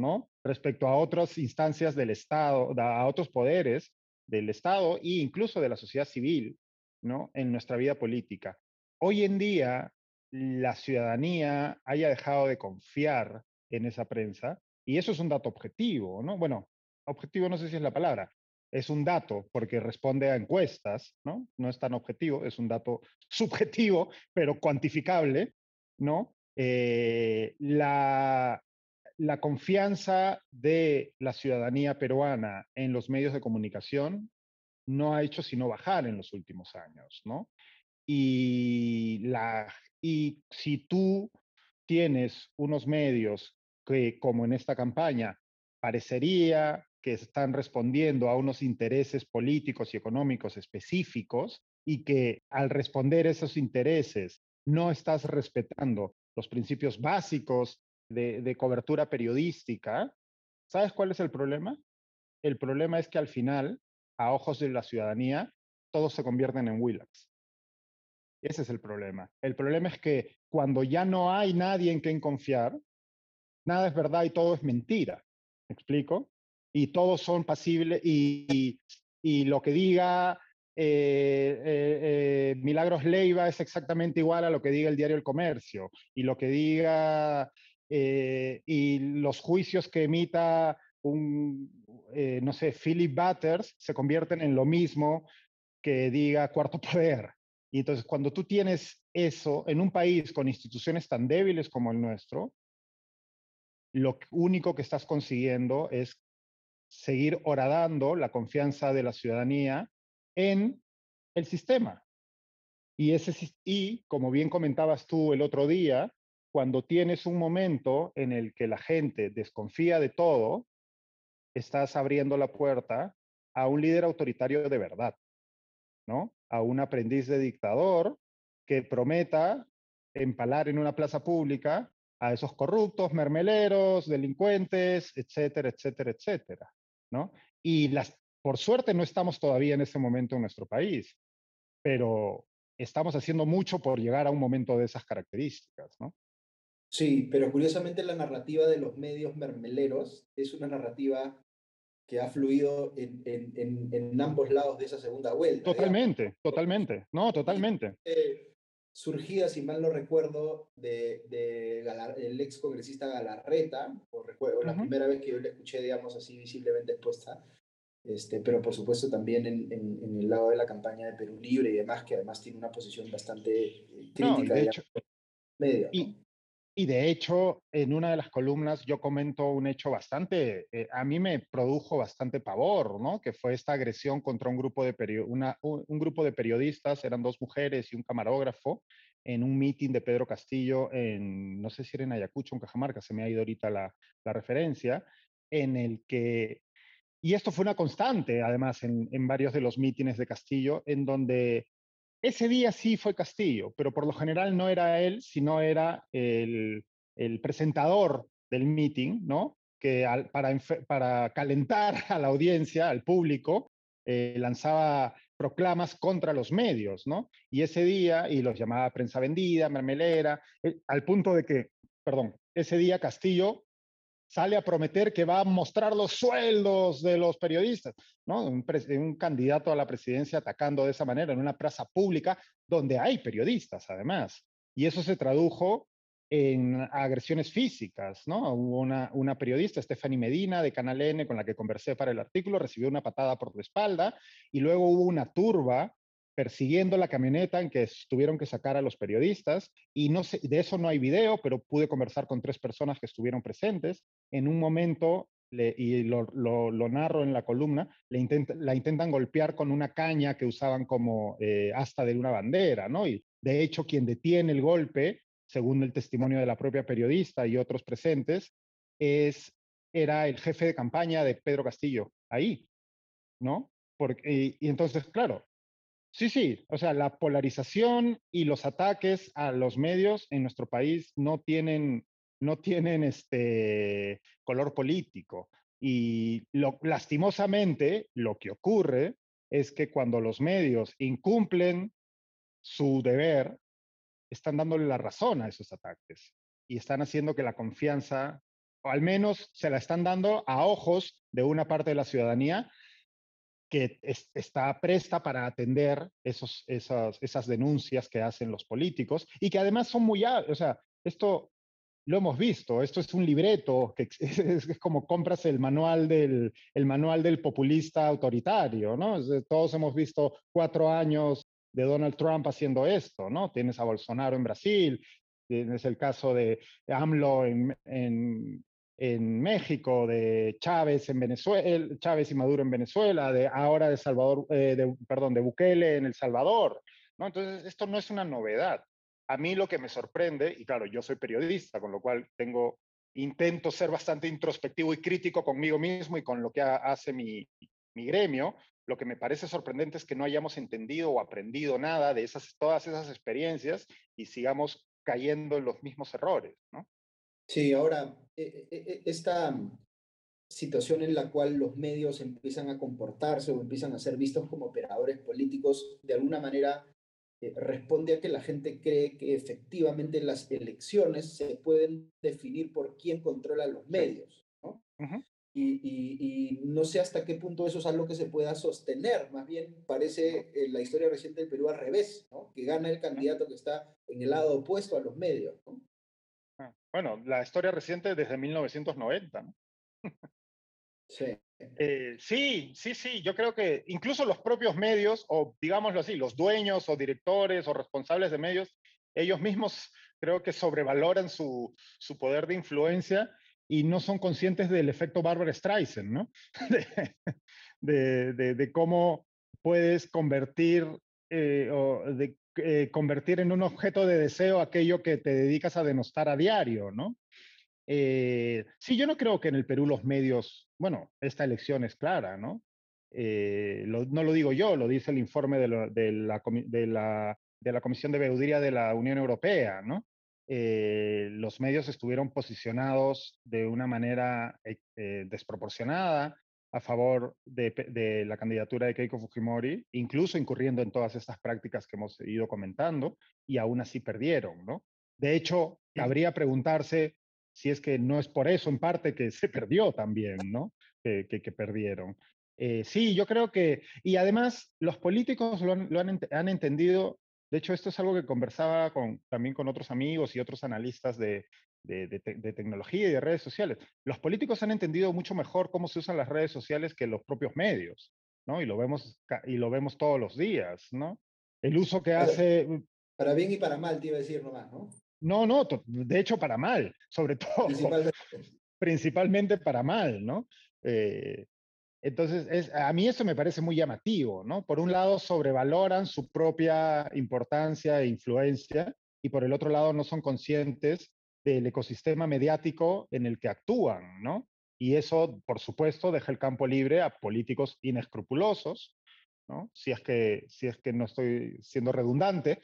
respecto a otras instancias del Estado, a otros poderes del Estado e incluso de la sociedad civil, ¿no? En nuestra vida política. Hoy en día, la ciudadanía haya dejado de confiar en esa prensa, y eso es un dato objetivo, ¿no? Bueno, objetivo no sé si es la palabra, es un dato porque responde a encuestas, ¿no? No es tan objetivo, es un dato subjetivo, pero cuantificable, ¿no? Eh, la, la confianza de la ciudadanía peruana en los medios de comunicación no ha hecho sino bajar en los últimos años, ¿no? Y, la, y si tú tienes unos medios que, como en esta campaña, parecería que están respondiendo a unos intereses políticos y económicos específicos y que al responder esos intereses no estás respetando los principios básicos de, de cobertura periodística, ¿sabes cuál es el problema? El problema es que al final, a ojos de la ciudadanía, todos se convierten en Willax. Ese es el problema. El problema es que cuando ya no hay nadie en quien confiar, nada es verdad y todo es mentira. ¿Me explico? Y todos son pasibles y, y, y lo que diga eh, eh, eh, Milagros Leiva es exactamente igual a lo que diga el diario El Comercio. Y lo que diga eh, y los juicios que emita un, eh, no sé, Philip Butters se convierten en lo mismo que diga Cuarto Poder. Y entonces cuando tú tienes eso en un país con instituciones tan débiles como el nuestro, lo único que estás consiguiendo es seguir horadando la confianza de la ciudadanía en el sistema. Y, ese, y como bien comentabas tú el otro día, cuando tienes un momento en el que la gente desconfía de todo, estás abriendo la puerta a un líder autoritario de verdad, ¿no? A un aprendiz de dictador que prometa empalar en una plaza pública a esos corruptos, mermeleros, delincuentes, etcétera, etcétera, etcétera, ¿no? Y las, por suerte no estamos todavía en ese momento en nuestro país, pero estamos haciendo mucho por llegar a un momento de esas características, ¿no? Sí, pero curiosamente la narrativa de los medios mermeleros es una narrativa que ha fluido en, en, en, en ambos lados de esa segunda vuelta, digamos. Totalmente, totalmente, no, totalmente. Eh, surgida, si mal no recuerdo, de, de Galar, el ex congresista Galarreta, o recuerdo, la Uh-huh. primera vez que yo le escuché, digamos, así visiblemente expuesta, este, pero por supuesto también en, en, en el lado de la campaña de Perú Libre y demás, que además tiene una posición bastante eh, No, y crítica, de digamos, hecho, media, ¿no? y, Y de hecho, en una de las columnas yo comento un hecho bastante, eh, a mí me produjo bastante pavor, ¿no? Que fue esta agresión contra un grupo de, perio una, un, un grupo de periodistas, eran dos mujeres y un camarógrafo, en un meeting de Pedro Castillo en, no sé si era en Ayacucho o en Cajamarca, se me ha ido ahorita la, la referencia, en el que, y esto fue una constante, además, en, en varios de los mítines de Castillo, en donde ese día sí fue Castillo, pero por lo general no era él, sino era el, el presentador del meeting, ¿no? Que al, para, para calentar a la audiencia, al público, eh, lanzaba proclamas contra los medios, ¿no? Y ese día, y los llamaba prensa vendida, mermelera, eh, al punto de que, perdón, ese día Castillo sale a prometer que va a mostrar los sueldos de los periodistas, ¿no? Un, un, candidato a la presidencia atacando de esa manera en una plaza pública donde hay periodistas, además. Y eso se tradujo en agresiones físicas, ¿no? Hubo una, una periodista, Stephanie Medina, de Canal N, con la que conversé para el artículo, recibió una patada por la espalda, y luego hubo una turba persiguiendo la camioneta en que tuvieron que sacar a los periodistas, y no sé, de eso no hay video, pero pude conversar con tres personas que estuvieron presentes. En un momento, le, y lo, lo, lo, narro en la columna, le intenta, la intentan golpear con una caña que usaban como eh, asta de una bandera, ¿no? Y de hecho, quien detiene el golpe, según el testimonio de la propia periodista y otros presentes, es, era el jefe de campaña de Pedro Castillo, ahí, ¿no? Porque, y, y entonces, claro, sí, sí, o sea, la polarización y los ataques a los medios en nuestro país no tienen, no tienen este color político. Y lo, lastimosamente lo que ocurre es que cuando los medios incumplen su deber, están dándole la razón a esos ataques y están haciendo que la confianza o al menos se la están dando a ojos de una parte de la ciudadanía que es, está presta para atender esos, esas, esas denuncias que hacen los políticos y que además son muy, o sea, esto lo hemos visto, esto es un libreto, que es, es como compras el manual del, el manual del populista autoritario, ¿no? Es, todos hemos visto cuatro años de Donald Trump haciendo esto, ¿no? Tienes a Bolsonaro en Brasil, tienes el caso de AMLO en, en, en México, de Chávez en Venezuela, Chávez y Maduro en Venezuela, de ahora de Salvador, eh, de, perdón, de Bukele en El Salvador, ¿no? Entonces, esto no es una novedad. A mí lo que me sorprende, y claro, yo soy periodista, con lo cual tengo, intento ser bastante introspectivo y crítico conmigo mismo y con lo que hace mi, mi gremio, lo que me parece sorprendente es que no hayamos entendido o aprendido nada de esas, todas esas experiencias y sigamos cayendo en los mismos errores, ¿no? Sí, ahora, eh, eh, esta situación en la cual los medios empiezan a comportarse o empiezan a ser vistos como operadores políticos, de alguna manera eh, responde a que la gente cree que efectivamente las elecciones se pueden definir por quién controla los Sí. medios, ¿no? Uh-huh. Y, y, y, no sé hasta qué punto eso es algo que se pueda sostener. Más bien parece eh, la historia reciente del Perú al revés, ¿no? Que gana el candidato que está en el lado opuesto a los medios, ¿no? Bueno, la historia reciente desde mil novecientos noventa, ¿no? Sí. Eh, sí, sí, sí, yo creo que incluso los propios medios, o digámoslo así, los dueños o directores o responsables de medios, ellos mismos creo que sobrevaloran su, su poder de influencia y no son conscientes del efecto Barbra Streisand, ¿no? De, de, de, de cómo puedes convertir, eh, o de, eh, convertir en un objeto de deseo aquello que te dedicas a denostar a diario, ¿no? Eh, sí, yo no creo que en el Perú los medios, bueno, esta elección es clara, ¿no? Eh, lo, no lo digo yo, lo dice el informe de, lo, de, la, de, la, de la Comisión de Veeduría de la Unión Europea, ¿no? Eh, los medios estuvieron posicionados de una manera eh, eh, desproporcionada a favor de, de, la candidatura de Keiko Fujimori, incluso incurriendo en todas estas prácticas que hemos ido comentando, y aún así perdieron, ¿no? De hecho, cabría preguntarse si es que no es por eso en parte que se perdió también, ¿no? Que, que, que perdieron. Eh, sí, yo creo que, y además los políticos lo han, lo han, han entendido, de hecho esto es algo que conversaba con, también con otros amigos y otros analistas de, de, de, te, de tecnología y de redes sociales. Los políticos han entendido mucho mejor cómo se usan las redes sociales que los propios medios, ¿no? Y lo vemos, y lo vemos todos los días, ¿no? El uso que hace... Para bien y para mal, te iba a decir nomás, ¿no? No, no, de hecho para mal, sobre todo. Principalmente. Principalmente para mal, ¿no? Eh, entonces, es, a mí eso me parece muy llamativo, ¿no? Por un lado, sobrevaloran su propia importancia e influencia y por el otro lado, no son conscientes del ecosistema mediático en el que actúan, ¿no? Y eso, por supuesto, deja el campo libre a políticos inescrupulosos, ¿no? Si es que, si es que no estoy siendo redundante,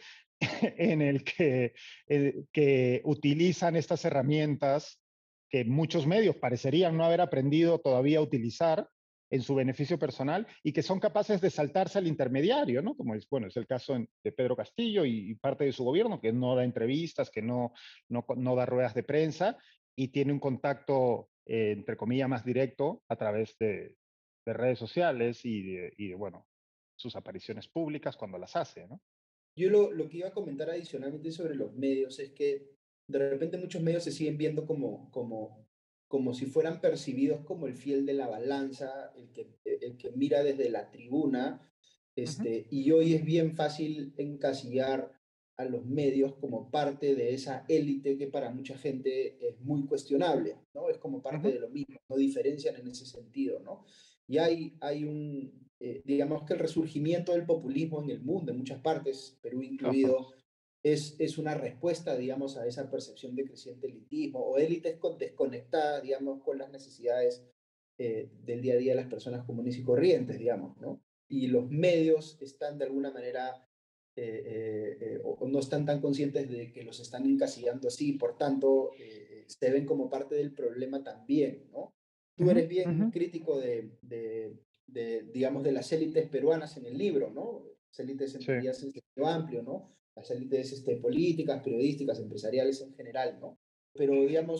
en el que, eh, que utilizan estas herramientas que muchos medios parecerían no haber aprendido todavía a utilizar en su beneficio personal y que son capaces de saltarse al intermediario, ¿no? Como es, bueno, es el caso de Pedro Castillo y, y parte de su gobierno, que no da entrevistas, que no, no, no da ruedas de prensa y tiene un contacto, eh, entre comillas, más directo a través de, de redes sociales y de, y de, bueno, sus apariciones públicas cuando las hace, ¿no? Yo lo, lo que iba a comentar adicionalmente sobre los medios es que de repente muchos medios se siguen viendo como, como, como si fueran percibidos como el fiel de la balanza, el que, el que mira desde la tribuna, Uh-huh. este, y hoy es bien fácil encasillar a los medios como parte de esa élite que para mucha gente es muy cuestionable, ¿no? Es como parte Uh-huh. de lo mismo, no diferencian en ese sentido, ¿no? Y hay, hay un, eh, digamos que el resurgimiento del populismo en el mundo, en muchas partes, Perú incluido, es, es una respuesta, digamos, a esa percepción de creciente elitismo o élites desconectadas, digamos, con las necesidades eh, del día a día de las personas comunes y corrientes, digamos, ¿no? Y los medios están de alguna manera eh, eh, eh, o, o no están tan conscientes de que los están encasillando así, por tanto, eh, se ven como parte del problema también, ¿no? Tú Uh-huh. eres bien Uh-huh. crítico de, de, de, digamos, de las élites peruanas en el libro, ¿no? Las élites Sí. entendidas en sentido amplio, ¿no? Las élites este, políticas, periodísticas, empresariales en general, ¿no? Pero, digamos,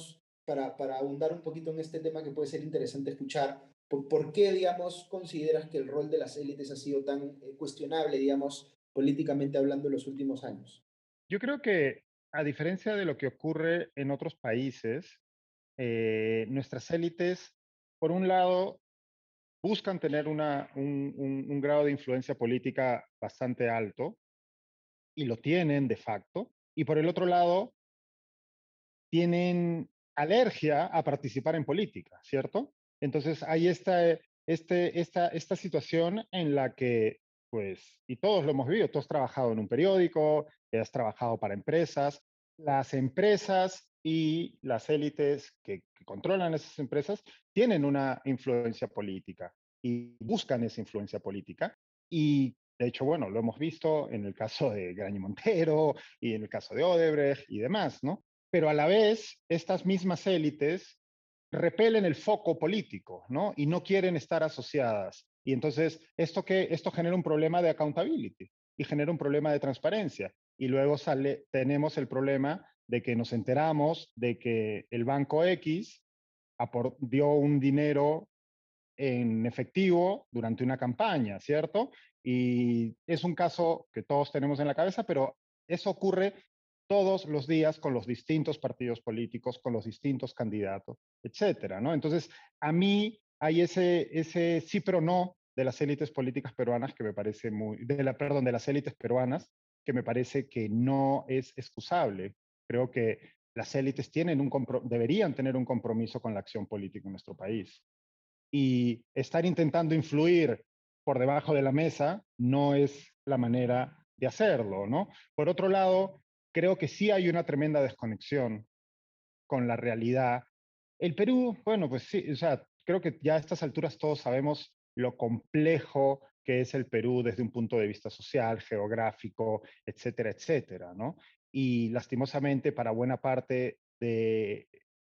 para, para ahondar un poquito en este tema que puede ser interesante escuchar, ¿por, por qué, digamos, consideras que el rol de las élites ha sido tan eh, cuestionable, digamos, políticamente hablando en los últimos años? Yo creo que, a diferencia de lo que ocurre en otros países, eh, nuestras élites, por un lado, buscan tener una, un, un- un grado de influencia política bastante alto y lo tienen de facto. Y por el otro lado, tienen alergia a participar en política, ¿cierto? Entonces hay esta, este, esta, esta situación en la que, pues, y todos lo hemos vivido, tú has trabajado en un periódico, has trabajado para empresas, las empresas y las élites que, que controlan esas empresas tienen una influencia política y buscan esa influencia política. Y de hecho, bueno, lo hemos visto en el caso de Graña Montero y en el caso de Odebrecht y demás, ¿no? Pero a la vez, estas mismas élites repelen el foco político, ¿no? Y no quieren estar asociadas. Y entonces, esto, que, esto genera un problema de accountability y genera un problema de transparencia. Y luego sale, tenemos el problema de que nos enteramos de que el banco X dio un dinero en efectivo durante una campaña, ¿cierto? Y es un caso que todos tenemos en la cabeza, pero eso ocurre todos los días con los distintos partidos políticos, con los distintos candidatos, etcétera, ¿no? Entonces, a mí hay ese, ese sí pero no de las élites políticas peruanas que me parece muy, de la, perdón, de las élites peruanas, que me parece que no es excusable. Creo que las élites tienen un deberían tener un compromiso con la acción política en nuestro país. Y estar intentando influir por debajo de la mesa no es la manera de hacerlo, ¿no? Por otro lado, creo que sí hay una tremenda desconexión con la realidad. El Perú, bueno, pues sí, o sea, creo que ya a estas alturas todos sabemos lo complejo que es el Perú desde un punto de vista social, geográfico, etcétera, etcétera, ¿no? Y lastimosamente para buena parte de,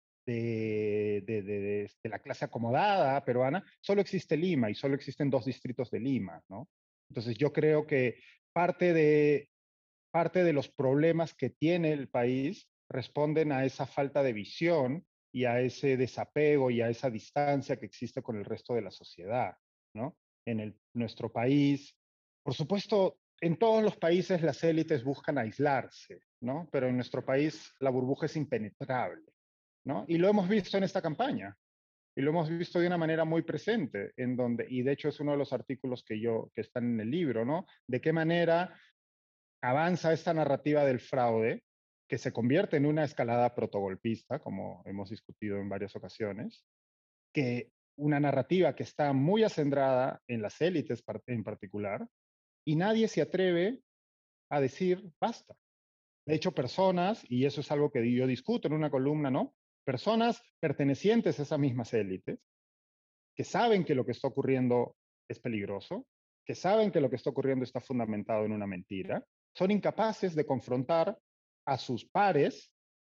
de, de, de, de la clase acomodada peruana, solo existe Lima y solo existen dos distritos de Lima, ¿no? Entonces yo creo que parte de, parte de los problemas que tiene el país responden a esa falta de visión y a ese desapego y a esa distancia que existe con el resto de la sociedad, ¿no? En el, nuestro país, por supuesto, en todos los países las élites buscan aislarse, ¿no? Pero en nuestro país la burbuja es impenetrable, ¿no? Y lo hemos visto en esta campaña. Y lo hemos visto de una manera muy presente, en donde, y de hecho es uno de los artículos que yo, que están en el libro, ¿no? De qué manera avanza esta narrativa del fraude, que se convierte en una escalada protogolpista, como hemos discutido en varias ocasiones, que una narrativa que está muy acendrada en las élites en particular, y nadie se atreve a decir basta. De hecho, personas, y eso es algo que yo discuto en una columna, ¿no? Personas pertenecientes a esas mismas élites, que saben que lo que está ocurriendo es peligroso, que saben que lo que está ocurriendo está fundamentado en una mentira, son incapaces de confrontar a sus pares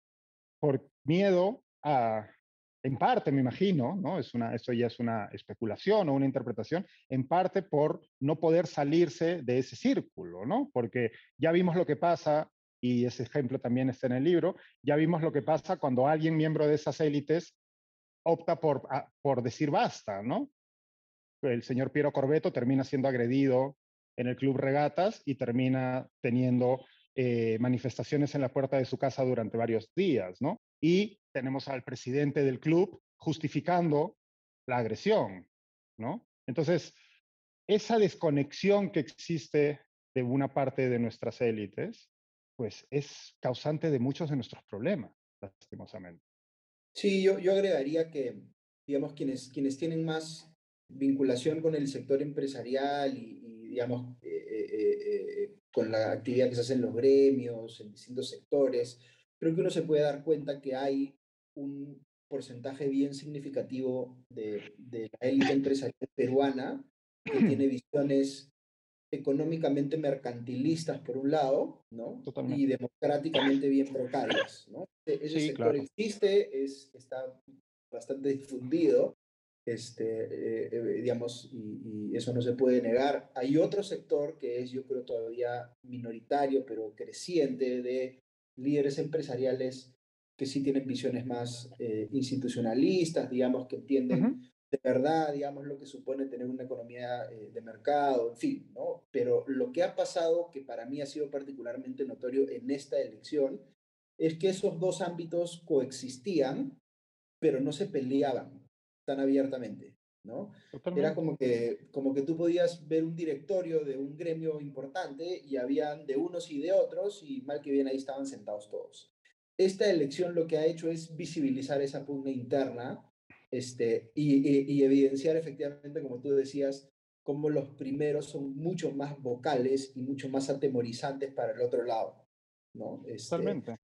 por miedo a, en parte me imagino, ¿no? Es una, esto ya es una especulación o una interpretación, en parte por no poder salirse de ese círculo, ¿no? Porque ya vimos lo que pasa, y ese ejemplo también está en el libro, ya vimos lo que pasa cuando alguien miembro de esas élites opta por, a, por decir basta, ¿no? El señor Piero Corbeto termina siendo agredido en el Club Regatas y termina teniendo eh, manifestaciones en la puerta de su casa durante varios días, ¿no? Y tenemos al presidente del club justificando la agresión, ¿no? Entonces, esa desconexión que existe de una parte de nuestras élites, pues es causante de muchos de nuestros problemas, lastimosamente. Sí, yo, yo agregaría que, digamos, quienes, quienes tienen más vinculación con el sector empresarial y, y, digamos, eh, eh, eh, eh, con la actividad que se hace en los gremios, en distintos sectores, creo que uno se puede dar cuenta que hay un porcentaje bien significativo de, de la élite empresarial peruana que tiene visiones económicamente mercantilistas por un lado, ¿no? Y Totalmente. democráticamente bien precarias, ¿no? E- Ese Sí, sector claro. existe, es, está bastante difundido, este, eh, eh, digamos, y, y eso no se puede negar. Hay otro sector que es, yo creo, todavía minoritario, pero creciente, de líderes empresariales que sí tienen visiones más eh, institucionalistas, digamos, que Ujú. entienden de verdad, digamos, lo que supone tener una economía eh, de mercado, en fin, ¿no? Pero lo que ha pasado, que para mí ha sido particularmente notorio en esta elección, es que esos dos ámbitos coexistían, pero no se peleaban tan abiertamente, ¿no? Era Totalmente. como que, como que tú podías ver un directorio de un gremio importante y habían de unos y de otros y mal que bien ahí estaban sentados todos. Esta elección lo que ha hecho es visibilizar esa pugna interna este, y, y, y evidenciar efectivamente, como tú decías, cómo los primeros son mucho más vocales y mucho más atemorizantes para el otro lado, ¿no? Este, Totalmente.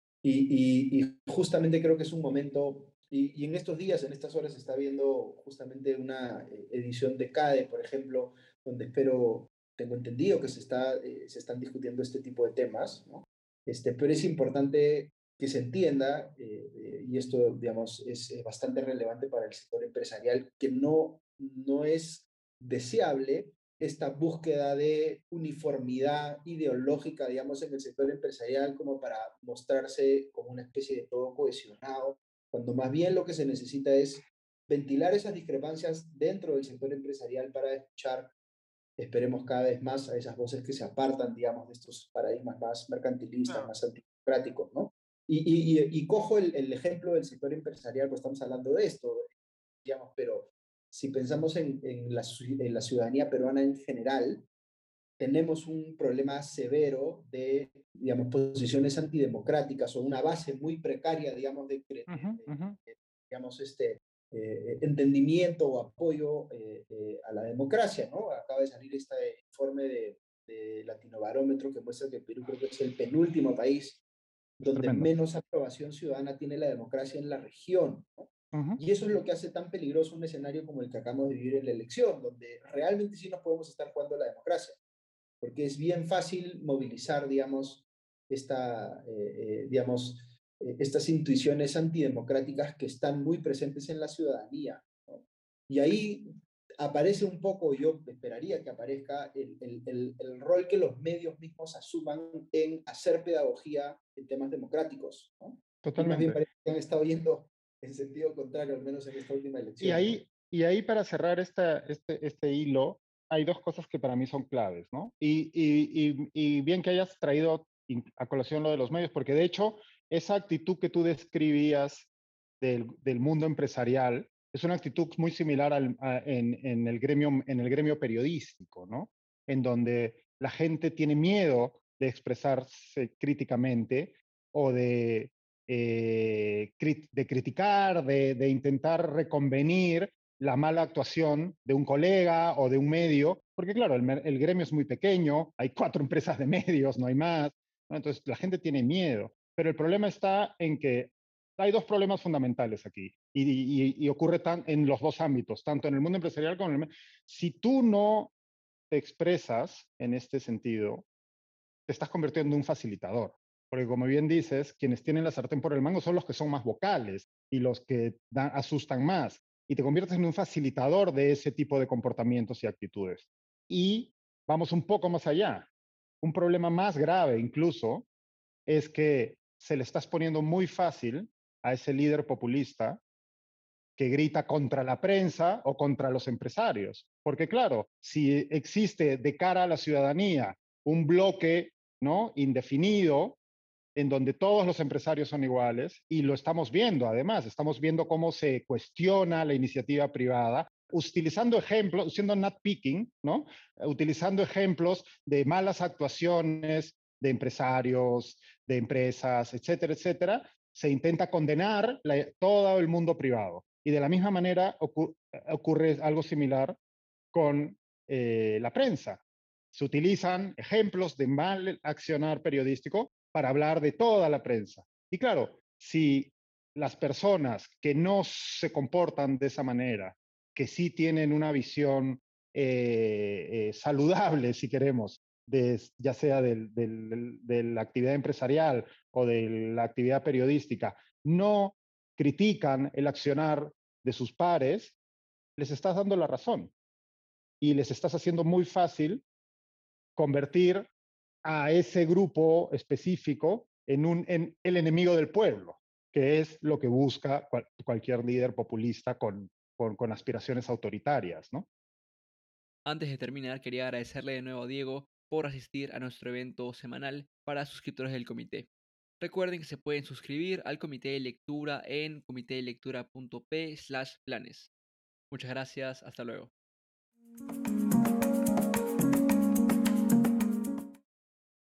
y, y, y justamente creo que es un momento, y, y, en estos días, en estas horas, se está viendo justamente una eh, edición de CADE, por ejemplo, donde espero, tengo entendido que se, está, eh, se están discutiendo este tipo de temas, ¿no? Este, pero es importante que se entienda, eh, eh, y esto, digamos, es eh, bastante relevante para el sector empresarial, que no, no es deseable esta búsqueda de uniformidad ideológica, digamos, en el sector empresarial como para mostrarse como una especie de todo cohesionado, cuando más bien lo que se necesita es ventilar esas discrepancias dentro del sector empresarial para escuchar, esperemos cada vez más, a esas voces que se apartan, digamos, de estos paradigmas más mercantilistas, Claro. más antidemocráticos, ¿no? Y, y, y, y cojo el, el ejemplo del sector empresarial, pues estamos hablando de esto, digamos, pero si pensamos en, en, la, en la ciudadanía peruana en general, tenemos un problema severo de, digamos, posiciones antidemocráticas o una base muy precaria, digamos, de, de, Ujú, de, ujú. de digamos, este eh, entendimiento o apoyo eh, eh, a la democracia, ¿no? Acaba de salir este informe de, de Latinobarómetro que muestra que Perú creo que es el penúltimo país Es donde tremendo. menos aprobación ciudadana tiene la democracia en la región, ¿no? Ujú. Y eso es lo que hace tan peligroso un escenario como el que acabamos de vivir en la elección, donde realmente sí nos podemos estar jugando la democracia, porque es bien fácil movilizar, digamos, esta, eh, eh, digamos, eh, estas intuiciones antidemocráticas que están muy presentes en la ciudadanía, ¿no? Y ahí aparece un poco, yo esperaría que aparezca el, el, el, el, rol que los medios mismos asuman en hacer pedagogía en temas democráticos, ¿no? Y más bien Totalmente. parece que han estado yendo en sentido contrario, al menos en esta última Y elección, ¿no? ahí, y ahí para cerrar esta, este, este hilo, hay dos cosas que para mí son claves, ¿no? Y, y, y, y bien que hayas traído a colación lo de los medios, porque de hecho, esa actitud que tú describías del, del mundo empresarial es una actitud muy similar al, a, en, en, el gremio, en el gremio periodístico, ¿no? En donde la gente tiene miedo de expresarse críticamente o de eh, de criticar, de, de intentar reconvenir la mala actuación de un colega o de un medio, porque claro, el, el gremio es muy pequeño, hay cuatro empresas de medios, no hay más, ¿no? Entonces la gente tiene miedo, pero el problema está en que hay dos problemas fundamentales aquí y, y, y ocurre tan, en los dos ámbitos, tanto en el mundo empresarial como en el... Si tú no te expresas en este sentido, te estás convirtiendo en un facilitador. Porque como bien dices, quienes tienen la sartén por el mango son los que son más vocales y los que da, asustan más. Y te conviertes en un facilitador de ese tipo de comportamientos y actitudes. Y vamos un poco más allá. Un problema más grave incluso es que se le estás poniendo muy fácil a ese líder populista que grita contra la prensa o contra los empresarios. Porque claro, si existe de cara a la ciudadanía un bloque, ¿no?, indefinido, en donde todos los empresarios son iguales, y lo estamos viendo además, estamos viendo cómo se cuestiona la iniciativa privada, utilizando ejemplos, siendo not picking, ¿no?, utilizando ejemplos de malas actuaciones de empresarios, de empresas, etcétera, etcétera, se intenta condenar la, todo el mundo privado. Y de la misma manera ocur ocurre algo similar con eh, la prensa. Se utilizan ejemplos de mal accionar periodístico para hablar de toda la prensa. Y claro, si las personas que no se comportan de esa manera, que sí tienen una visión eh, eh, saludable, si queremos, de, ya sea del, del, de la actividad empresarial o de la actividad periodística, no critican el accionar de sus pares, les estás dando la razón y les estás haciendo muy fácil convertir a ese grupo específico en, un, en el enemigo del pueblo. que es lo que busca cual, cualquier líder populista con, con, con aspiraciones autoritarias, ¿no? Antes de terminar, quería agradecerle de nuevo a Diego por asistir a nuestro evento semanal para suscriptores del comité. Recuerden que se pueden suscribir al comité de lectura en comitedelectura.p slash planes. Muchas gracias, hasta luego.